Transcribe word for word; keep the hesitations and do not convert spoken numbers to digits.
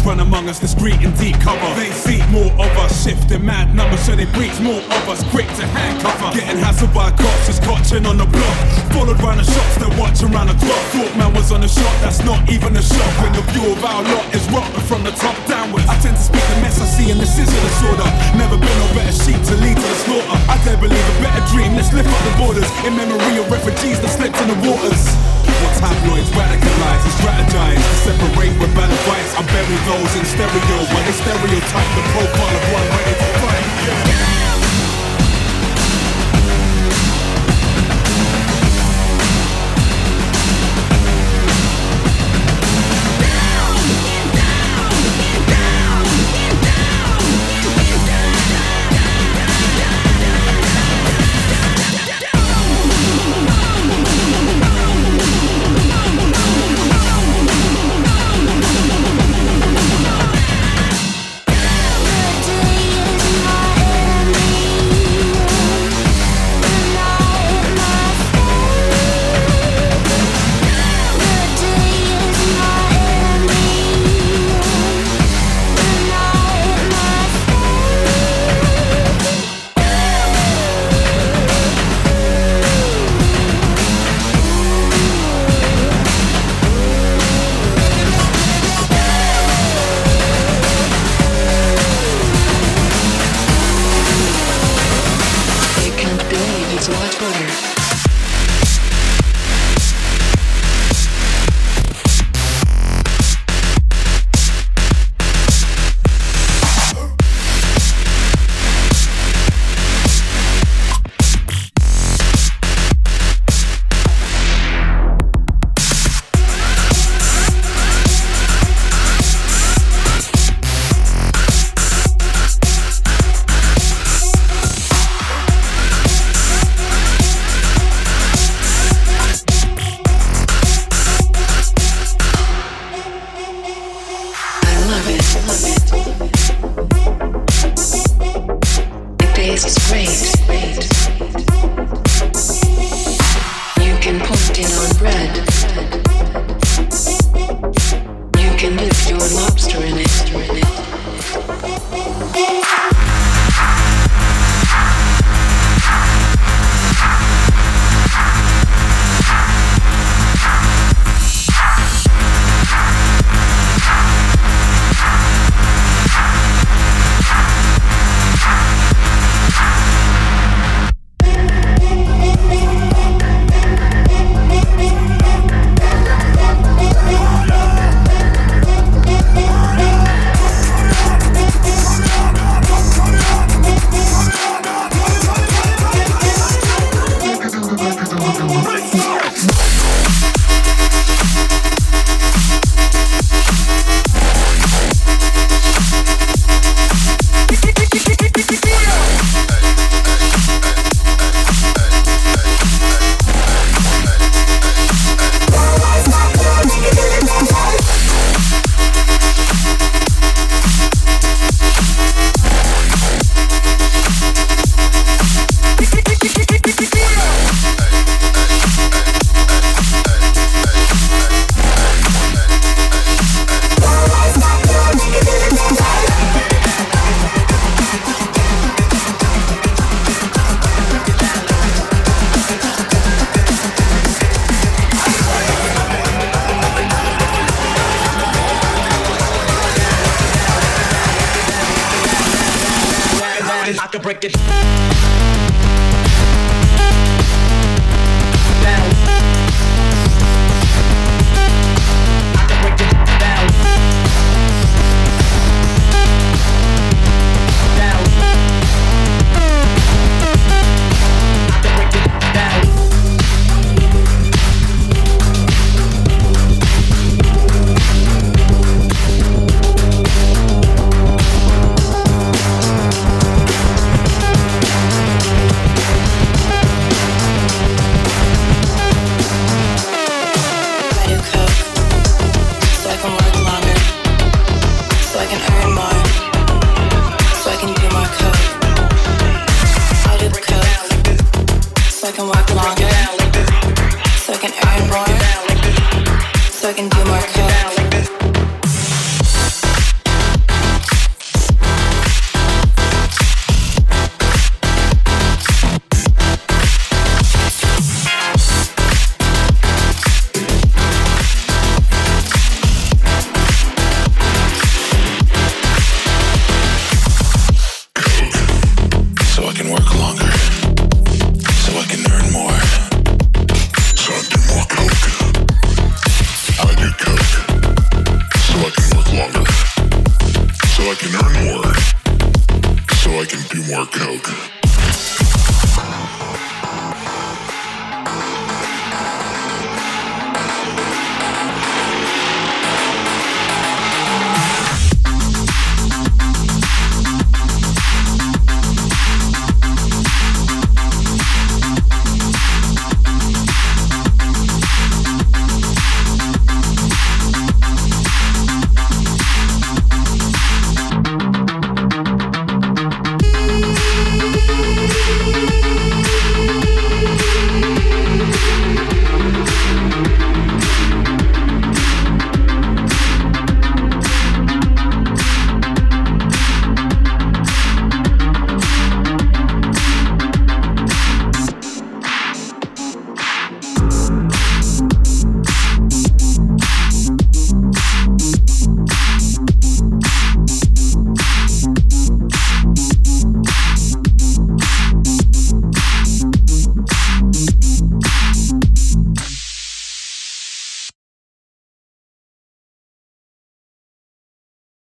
run among us, discreet and deep cover. They seek more of us, shifting mad numbers, so they breach more of us, quick to handcuff us. Getting hassled by cops, just cotching on the block. Followed round the shots, they're watching round the clock. Thought man was on a shot, that's not even a shot. When the view of our lot is rotten from the top downwards. I tend to speak the mess I see and this isn't a disorder. Never been no better sheep to lead to the slaughter. I dare believe a better dream, let's lift up the borders. In memory of refugees that slipped in the waters. What tabloids radicalize and strategize to separate rebel advice. I bury those in stereo when they stereotype the profile of one ready to fight. Yeah. break it down. I can break it down. Down. I can break it down. longer, so I can earn more. So I do more coke. I do coke, so I can work longer, so I can earn more, so I can do more coke.